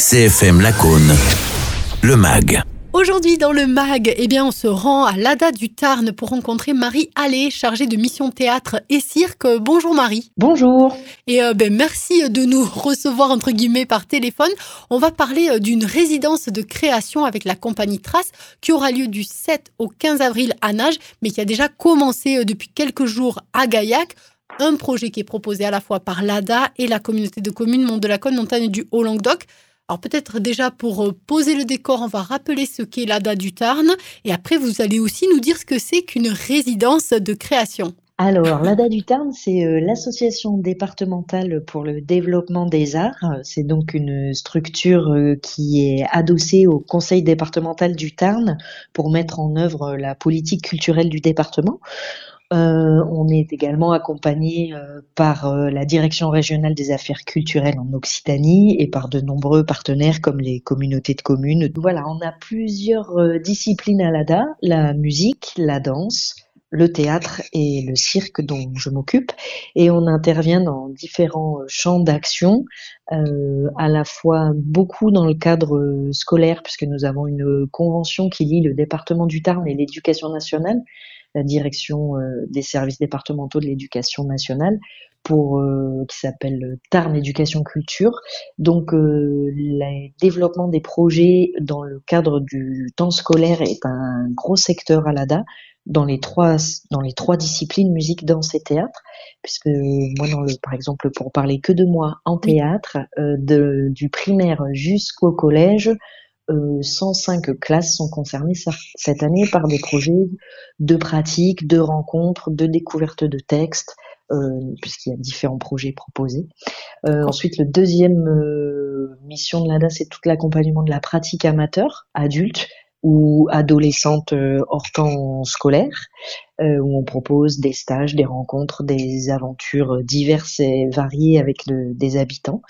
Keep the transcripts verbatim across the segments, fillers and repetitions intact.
C F M Lacaune, le M A G. Aujourd'hui dans le M A G, eh bien, on se rend à l'A D A du Tarn pour rencontrer Marie Allais, chargée de mission théâtre et cirque. Bonjour Marie. Bonjour. Et euh, ben, merci de nous recevoir entre guillemets par téléphone. On va parler d'une résidence de création avec la compagnie Trace qui aura lieu du sept au quinze avril à Nages, mais qui a déjà commencé depuis quelques jours à Gaillac. Un projet qui est proposé à la fois par l'A D A et la communauté de communes Mont-de-la-Cône, Montagne du Haut-Languedoc. Alors peut-être déjà pour poser le décor, on va rappeler ce qu'est l'A D A du Tarn et après vous allez aussi nous dire ce que c'est qu'une résidence de création. Alors, l'A D A du Tarn, c'est euh, l'association départementale pour le développement des arts. C'est donc une structure euh, qui est adossée au conseil départemental du Tarn pour mettre en œuvre la politique culturelle du département. Euh, on est également accompagné euh, par euh, la Direction régionale des affaires culturelles en Occitanie et par de nombreux partenaires comme les communautés de communes. Voilà, on a plusieurs euh, disciplines à l'A D A, la musique, la danse, le théâtre et le cirque dont je m'occupe. Et on intervient dans différents champs d'action, euh, à la fois beaucoup dans le cadre scolaire, puisque nous avons une convention qui lie le département du Tarn et l'éducation nationale, la direction euh, des services départementaux de l'éducation nationale, pour euh, qui s'appelle Tarn Éducation Culture. Donc, euh, le développement des projets dans le cadre du temps scolaire est un gros secteur à l'A D A, dans les trois dans les trois disciplines musique, danse et théâtre, puisque moi, dans le, par exemple, pour parler que de moi en théâtre, euh, de, du primaire jusqu'au collège, Euh, cent cinq classes sont concernées cette année par des projets de pratique, de rencontres, de découverte de textes, euh, puisqu'il y a différents projets proposés. Euh, ensuite, le deuxième euh, mission de l'A D A, c'est tout l'accompagnement de la pratique amateur, adulte ou adolescente euh, hors temps scolaire, euh, où on propose des stages, des rencontres, des aventures diverses et variées avec le, des habitants.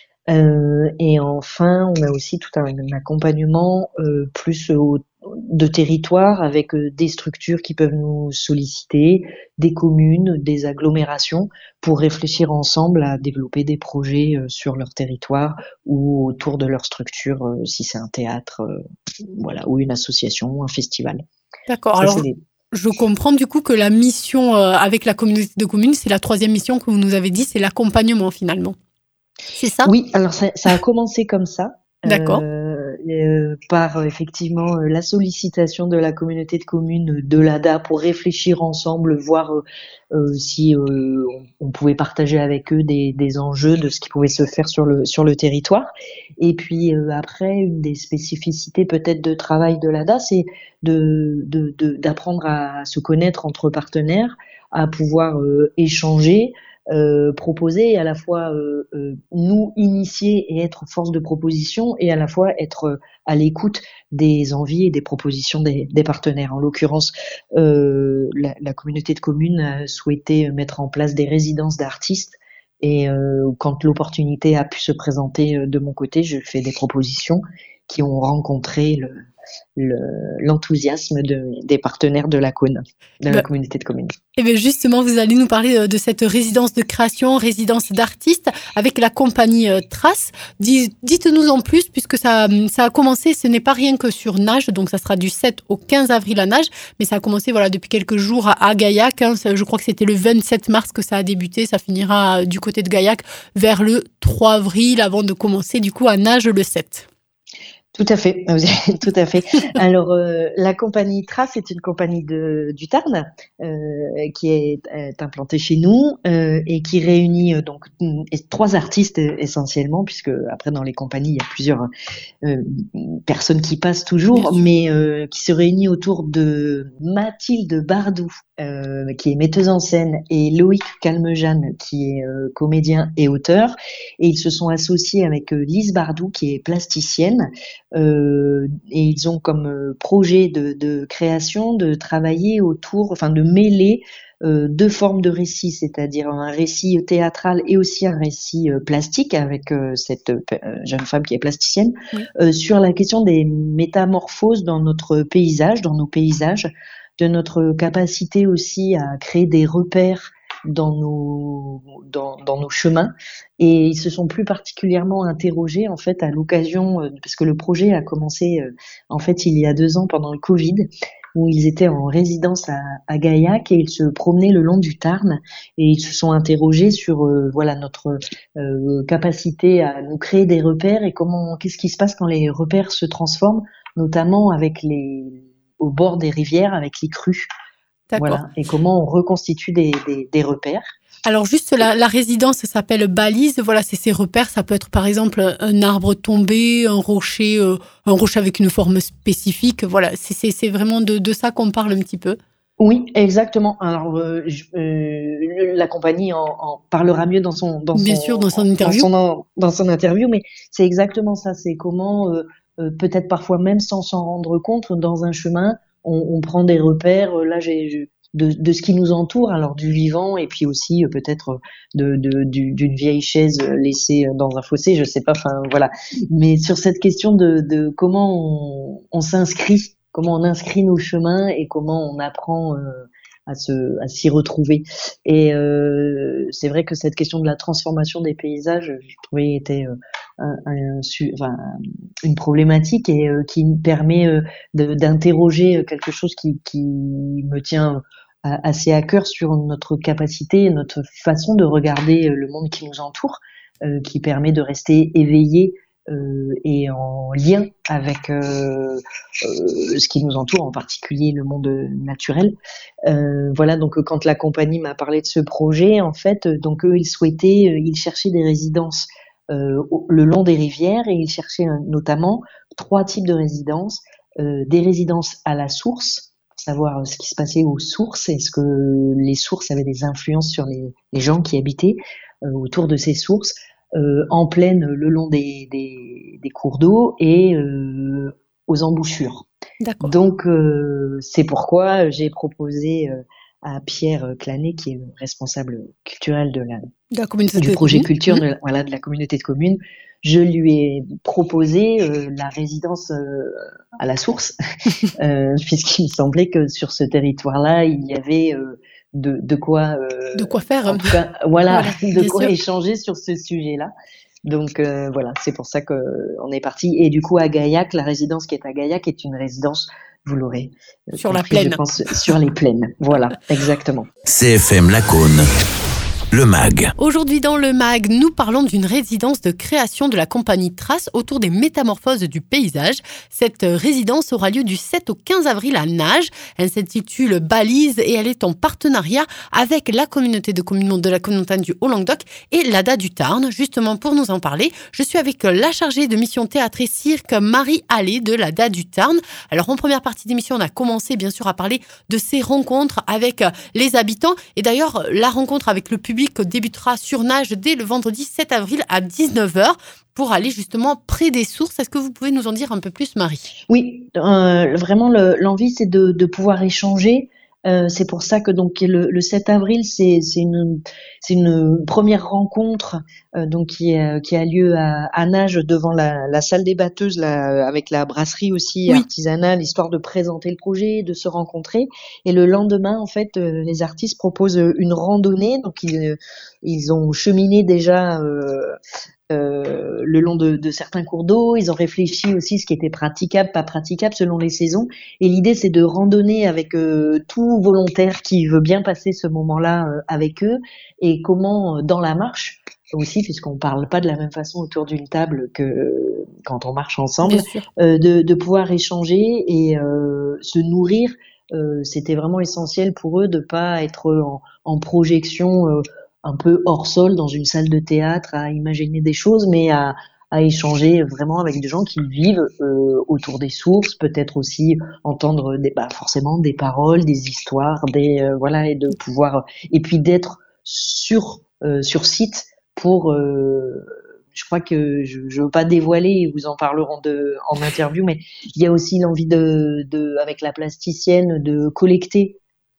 Euh, et enfin, on a aussi tout un, un accompagnement euh, plus au, de territoire avec euh, des structures qui peuvent nous solliciter, des communes, des agglomérations, pour réfléchir ensemble à développer des projets euh, sur leur territoire ou autour de leur structure, euh, si c'est un théâtre, euh, voilà, ou une association, ou un festival. D'accord. Ça, Alors, des... je comprends du coup que la mission euh, avec la communauté de communes, c'est la troisième mission que vous nous avez dit, c'est l'accompagnement finalement. C'est ça ? Oui, alors ça, ça a commencé comme ça. D'accord. Euh, euh, par euh, effectivement euh, la sollicitation de la communauté de communes de l'A D A pour réfléchir ensemble, voir euh, euh, si euh, on, on pouvait partager avec eux des, des enjeux de ce qui pouvait se faire sur le sur le territoire. Et puis euh, après, une des spécificités peut-être de travail de l'A D A, c'est de, de, de d'apprendre à se connaître entre partenaires, à pouvoir euh, échanger. Euh, proposer, à la fois euh, euh, nous initier et être force de proposition, et à la fois être euh, à l'écoute des envies et des propositions des, des partenaires. En l'occurrence, euh, la, la communauté de communes a souhaité mettre en place des résidences d'artistes, et euh, quand l'opportunité a pu se présenter de mon côté, je fais des propositions qui ont rencontré le, le, l'enthousiasme de, des partenaires de la Cône, de la bah, communauté de communes. Et bien justement, vous allez nous parler de cette résidence de création, résidence d'artistes avec la compagnie Trace. Dites-nous en plus, puisque ça, ça a commencé, ce n'est pas rien que sur Nages, donc ça sera du sept au quinze avril à Nages, mais ça a commencé voilà, depuis quelques jours à, à Gaillac. Hein. Je crois que c'était le vingt-sept mars que ça a débuté, ça finira du côté de Gaillac vers le trois avril avant de commencer du coup à Nages le sept. Tout à fait, tout à fait. Alors, euh, la compagnie Trace est une compagnie de, du Tarn euh, qui est, est implantée chez nous euh, et qui réunit euh, donc trois artistes essentiellement, puisque après dans les compagnies il y a plusieurs euh, personnes qui passent toujours, mais euh, qui se réunit autour de Mathilde Bardou, euh, qui est metteuse en scène, et Loïc Calmejane, qui est euh, comédien et auteur, et ils se sont associés avec euh, Lise Bardou, qui est plasticienne. Euh, et ils ont comme euh, projet de, de création de travailler autour, enfin de mêler euh, deux formes de récits, c'est-à-dire un récit théâtral et aussi un récit euh, plastique avec euh, cette euh, jeune femme qui est plasticienne, oui. euh, sur la question des métamorphoses dans notre paysage, dans nos paysages, de notre capacité aussi à créer des repères dans nos dans, dans nos chemins, et ils se sont plus particulièrement interrogés en fait à l'occasion, euh, parce que le projet a commencé euh, en fait il y a deux ans pendant le Covid, où ils étaient en résidence à, à Gaillac et ils se promenaient le long du Tarn et ils se sont interrogés sur euh, voilà notre euh, capacité à nous créer des repères et comment qu'est-ce qui se passe quand les repères se transforment, notamment avec les au bord des rivières avec les crues. D'accord. Voilà, et comment on reconstitue des, des, des repères. Alors juste la, la résidence s'appelle balise, voilà, c'est ces repères, ça peut être par exemple un arbre tombé, un rocher, euh, un rocher avec une forme spécifique, voilà, c'est, c'est, c'est vraiment de, de ça qu'on parle un petit peu. Oui, exactement. Alors, euh, je, euh, la compagnie en, en parlera mieux dans son dans Bien son sûr, dans son interview. Dans son, dans son interview, mais c'est exactement ça. C'est comment, euh, euh, peut-être parfois même sans s'en rendre compte, dans un chemin, on, on prend des repères. Là, j'ai de, de ce qui nous entoure, alors du vivant, et puis aussi euh, peut-être de, de du, d'une vieille chaise laissée dans un fossé, je sais pas. Enfin voilà. Mais sur cette question de, de comment on, on s'inscrit. Comment on inscrit nos chemins et comment on apprend euh, à, se, à s'y retrouver. Et euh, c'est vrai que cette question de la transformation des paysages, je trouvais était euh, un, un, enfin, une problématique et euh, qui me permet euh, de, d'interroger quelque chose qui, qui me tient assez à cœur sur notre capacité, notre façon de regarder le monde qui nous entoure, euh, qui permet de rester éveillé Euh, et en lien avec euh, euh, ce qui nous entoure, en particulier le monde naturel. Euh, voilà, donc quand la compagnie m'a parlé de ce projet, en fait, donc eux, ils souhaitaient, euh, ils cherchaient des résidences euh, au, le long des rivières et ils cherchaient euh, notamment trois types de résidences. Euh, des résidences à la source, savoir ce qui se passait aux sources, est-ce que les sources avaient des influences sur les, les gens qui habitaient euh, autour de ces sources. Euh, en plaine le long des, des, des cours d'eau et euh, aux embouchures. D'accord. Donc euh, c'est pourquoi j'ai proposé euh, à Pierre Clanet, qui est le responsable culturel de la, de la communauté du de projet communes. culture Mmh. de, voilà, de la communauté de communes, je lui ai proposé euh, la résidence euh, à la source, euh, puisqu'il me semblait que sur ce territoire-là, il y avait euh, de, de quoi euh, de quoi faire en tout cas, voilà, voilà, de quoi sûr. échanger sur ce sujet-là. Donc euh, voilà, c'est pour ça que on est parti. Et du coup, à Gaillac, la résidence qui est à Gaillac est une résidence, vous l'aurez euh, sur compris, la plaine, je pense, sur les plaines. Voilà, exactement. C F M Lacaune, le M A G. Aujourd'hui dans le M A G, nous parlons d'une résidence de création de la compagnie Trace autour des métamorphoses du paysage. Cette résidence aura lieu du sept au quinze avril à Nages. Elle s'intitule Balise et elle est en partenariat avec la communauté de communes de la communauté du Haut-Languedoc et l'A D A du Tarn. Justement, pour nous en parler, je suis avec la chargée de mission théâtre et cirque, Marie Allais de l'A D A du Tarn. Alors, en première partie d'émission, on a commencé bien sûr à parler de ces rencontres avec les habitants. Et d'ailleurs, la rencontre avec le public débutera sur Nages dès le vendredi sept avril à dix-neuf heures pour aller justement près des sources. Est-ce que vous pouvez nous en dire un peu plus, Marie ? Oui, euh, vraiment le, l'envie c'est de, de pouvoir échanger. Euh, c'est pour ça que donc le, le sept avril c'est, c'est une c'est une première rencontre euh, donc qui a, qui a lieu à, à Nages devant la, la salle des batteuses là, avec la brasserie aussi Oui. artisanale, histoire de présenter le projet, de se rencontrer. Et le lendemain en fait euh, les artistes proposent une randonnée, donc ils ils ont cheminé déjà euh, Euh, le long de, de certains cours d'eau. Ils ont réfléchi aussi ce qui était praticable, pas praticable selon les saisons. Et l'idée, c'est de randonner avec euh, tout volontaire qui veut bien passer ce moment-là euh, avec eux. Et comment, euh, dans la marche aussi, puisqu'on parle pas de la même façon autour d'une table que euh, quand on marche ensemble, euh, de, de pouvoir échanger et euh, se nourrir. Euh, c'était vraiment essentiel pour eux de pas être en, en projection euh, un peu hors sol dans une salle de théâtre à imaginer des choses, mais à, à échanger vraiment avec des gens qui vivent euh, autour des sources, peut-être aussi entendre des, bah, forcément des paroles, des histoires, des euh, voilà, et de pouvoir et puis d'être sur euh, sur site pour euh, je crois que je ne veux pas dévoiler, vous en parlerons de, en interview, mais il y a aussi l'envie de, de avec la plasticienne de collecter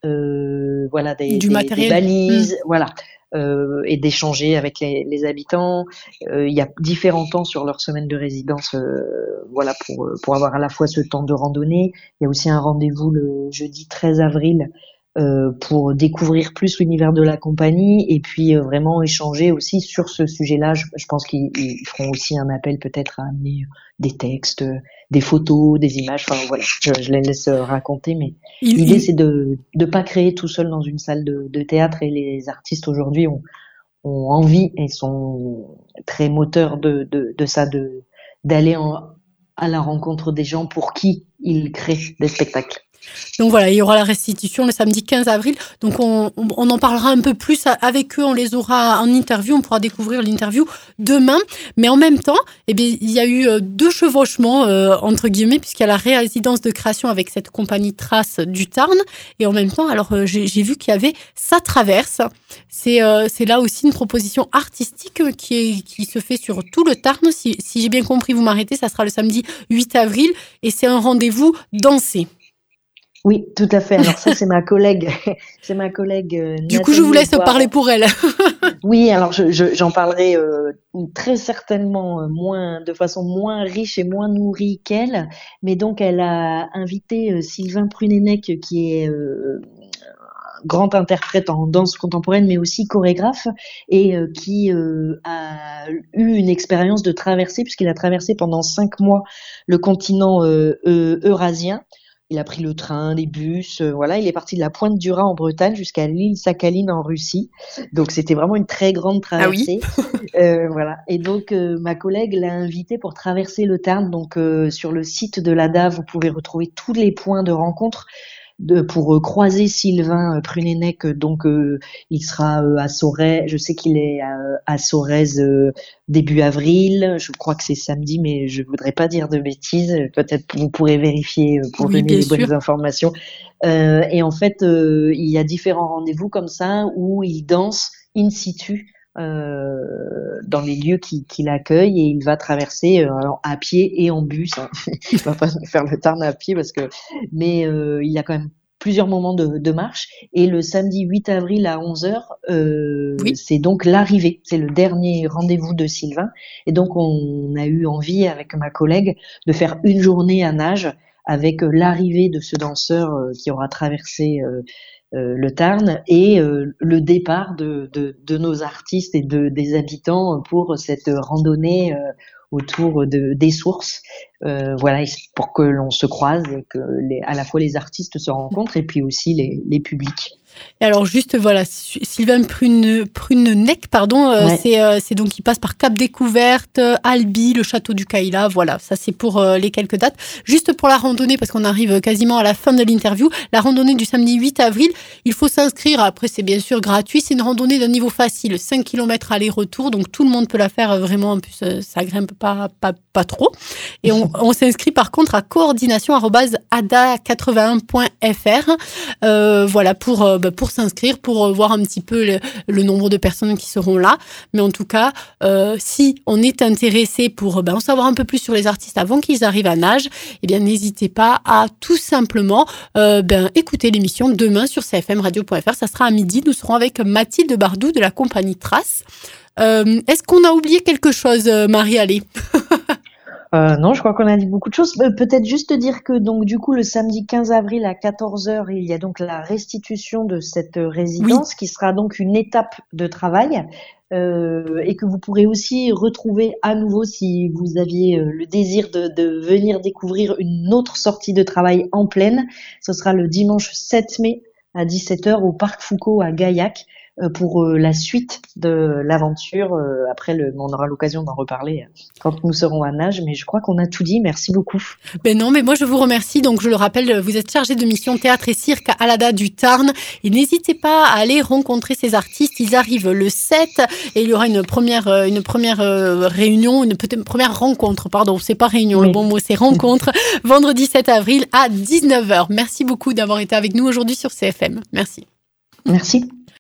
euh, voilà des, du des, matériel. des balises, mmh. voilà. Euh, et d'échanger avec les, les habitants. Euh, il y a différents temps sur leur semaine de résidence, euh, voilà, pour pour avoir à la fois ce temps de randonnée. Il y a aussi un rendez-vous le jeudi treize avril euh, pour découvrir plus l'univers de la compagnie et puis euh, vraiment échanger aussi sur ce sujet-là. Je, je pense qu'ils ils feront aussi un appel peut-être à amener des textes, des photos, des images. Enfin voilà, je, je les laisse raconter, mais il, l'idée il... c'est de de pas créer tout seul dans une salle de, de théâtre, et les artistes aujourd'hui ont ont envie et sont très moteurs de de, de ça, de d'aller en, à la rencontre des gens pour qui ils créent des spectacles. Donc voilà, il y aura la restitution le samedi quinze avril. Donc on, on, on en parlera un peu plus avec eux, on les aura en interview, on pourra découvrir l'interview demain. Mais en même temps, eh bien, il y a eu deux chevauchements, euh, entre guillemets, puisqu'il y a la résidence de création avec cette compagnie Trace du Tarn. Et en même temps, alors j'ai, j'ai vu qu'il y avait Ça Traverse. C'est, euh, c'est là aussi une proposition artistique qui, est, qui se fait sur tout le Tarn. Si, si j'ai bien compris, vous m'arrêtez, ça sera le samedi huit avril. Et c'est un rendez-vous dansé. Oui, tout à fait. Alors ça, c'est ma collègue, c'est ma collègue. Euh, du Nathalie coup, je vous laisse Boire. Parler pour elle. Oui, alors je, je, j'en parlerai euh, très certainement moins, de façon moins riche et moins nourrie qu'elle. Mais donc, elle a invité euh, Sylvain Prunenec, qui est euh, grand interprète en danse contemporaine, mais aussi chorégraphe, et euh, qui euh, a eu une expérience de traversée, puisqu'il a traversé pendant cinq mois le continent euh, euh, eurasien. Il a pris le train, les bus, euh, voilà. Il est parti de la Pointe du Raz en Bretagne jusqu'à l'île Sakhaline en Russie. Donc c'était vraiment une très grande traversée. Ah oui. euh, voilà. Et donc euh, ma collègue l'a invité pour traverser le Tarn. Donc euh, sur le site de l'A D A, vous pouvez retrouver tous les points de rencontre. De, pour euh, croiser Sylvain euh, Prunenec, donc euh, il sera euh, à Sorèze, je sais qu'il est à, à Sorèze euh, début avril, je crois que c'est samedi, mais je voudrais pas dire de bêtises, peut-être vous pourrez vérifier euh, pour oui, donner les sûr. bonnes informations. Euh, et en fait, euh, il y a différents rendez-vous comme ça où il danse in situ. Euh, dans les lieux qui, qui l'accueillent, et il va traverser euh, à pied et en bus. Hein. Il va pas faire le Tarn à pied parce que, mais euh, il y a quand même plusieurs moments de, de marche. Et le samedi huit avril à onze heures, euh, oui. c'est donc l'arrivée. C'est le dernier rendez-vous de Sylvain. Et donc on a eu envie avec ma collègue de faire une journée à nage avec l'arrivée de ce danseur euh, qui aura traversé euh, Euh, le Tarn, et euh, le départ de, de, de nos artistes et de, des habitants pour cette randonnée euh, autour de, des sources, euh, voilà, pour que l'on se croise, que les, à la fois les artistes se rencontrent et puis aussi les, les publics. Et alors juste voilà, Sylvain Prune, Prunenec, pardon, euh, ouais. c'est, euh, c'est donc il passe par Cap Découverte, Albi, le château du Caïla, voilà, ça c'est pour euh, les quelques dates. Juste pour la randonnée, parce qu'on arrive quasiment à la fin de l'interview, la randonnée du samedi huit avril, il faut s'inscrire, après c'est bien sûr gratuit, c'est une randonnée d'un niveau facile, cinq kilomètres aller-retour, donc tout le monde peut la faire vraiment, en plus ça grimpe pas, pas, pas trop. Et on, on s'inscrit par contre à coordination arobase a d a quatre-vingt-un point f r, euh, voilà, pour euh, pour s'inscrire, pour voir un petit peu le, le nombre de personnes qui seront là. Mais en tout cas, euh, si on est intéressé pour ben, en savoir un peu plus sur les artistes avant qu'ils arrivent à nage, eh bien, n'hésitez pas à tout simplement euh, ben, écouter l'émission demain sur c f m radio point f r. Ça sera à midi. Nous serons avec Mathilde Bardou de la compagnie Trace. Euh, est-ce qu'on a oublié quelque chose, Marie-Allée? Euh, non, je crois qu'on a dit beaucoup de choses. Euh, peut-être juste dire que donc du coup le samedi quinze avril à quatorze heures, il y a donc la restitution de cette résidence, oui. qui sera donc une étape de travail euh, et que vous pourrez aussi retrouver à nouveau si vous aviez euh, le désir de, de venir découvrir une autre sortie de travail en pleine. Ce sera le dimanche sept mai à dix-sept heures au Parc Foucault à Gaillac. Pour euh, la suite de l'aventure. Euh, après, le, on aura l'occasion d'en reparler quand nous serons à nage, mais je crois qu'on a tout dit. Merci beaucoup. Ben non, mais moi je vous remercie. Donc je le rappelle, vous êtes chargé de mission théâtre et cirque à l'A D A du Tarn. Et n'hésitez pas à aller rencontrer ces artistes. Ils arrivent le sept et il y aura une première, une première réunion, une peut-être première rencontre. Pardon, c'est pas réunion, oui. Le bon mot c'est rencontre. Vendredi sept avril à dix-neuf heures. Merci beaucoup d'avoir été avec nous aujourd'hui sur C F M. Merci. Merci.